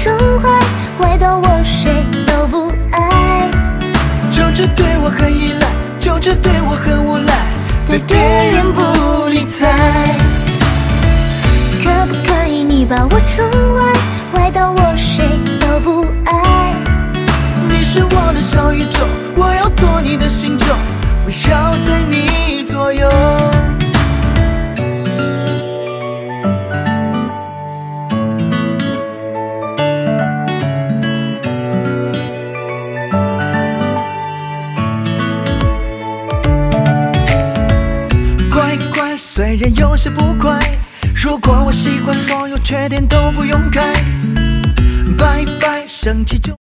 宠坏，坏到我谁都不爱。 就只对我很依赖，就只对我很无赖， 对别人不理睬。可不可以你把我宠坏，坏到我谁都不爱。 你是我的小宇宙，我要做你的星球，围绕在你左右。乖乖，虽然有些不快，如果我喜欢，所有缺点都不用改。拜拜，生气就